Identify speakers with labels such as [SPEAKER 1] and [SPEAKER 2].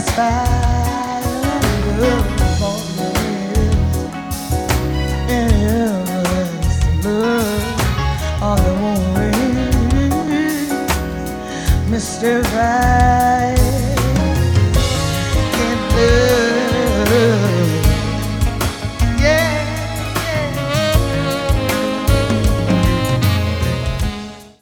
[SPEAKER 1] satisfied and good for you. Endless love, all the way, mystified.